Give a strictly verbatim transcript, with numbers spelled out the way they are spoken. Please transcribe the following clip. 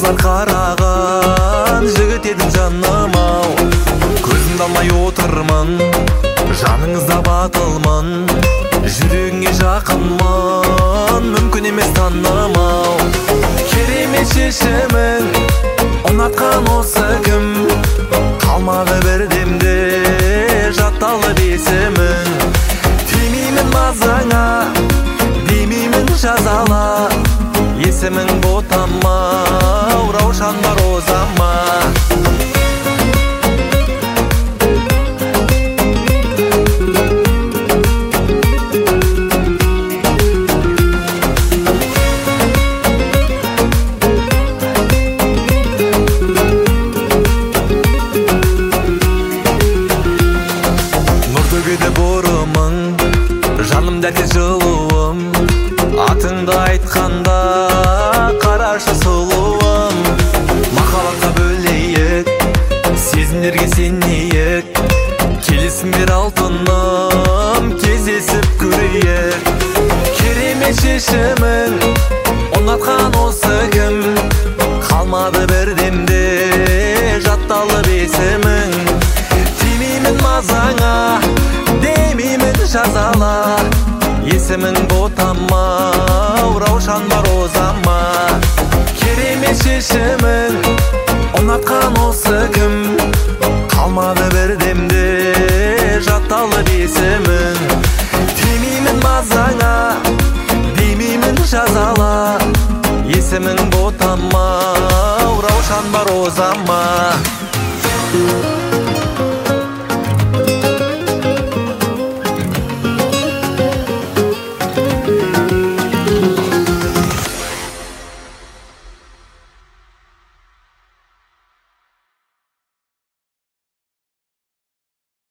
Қыздар қараған жігіт едің жаным ау. Көзімді алмай отырмын, жаныңызда батылмын, жүрегіңе жақынмын, мүмкін емес таным ау. Керемет шешімің, ұнатқан осы кім? Қалмады бірдемде жатталып есімің. Тимеймін мазаңа, демеймін жазала, есімің ботама, раушан бар озама. Нұртөгеді бұрымың, жаным дәлде жылуым, атыңды айтқанда қарашы сұлуым. Махаббатқа бөлейік, сезімдерге сенейік, келесің бер алтыным, кездесіп көрейік. Керемет шешімің, ұнатқан осы кім? Қалмады бірдемде жатталып есімің. Тимеймін мазаңа, демеймін жазала, есімің ботама, раушан бар озама. Керемет шешімің, ұнатқан осы кім? Қалмады бірдемде жатталып есімің. Тимеймін мазаңа, демеймін жазала, есімің ботама, раушан бар озама.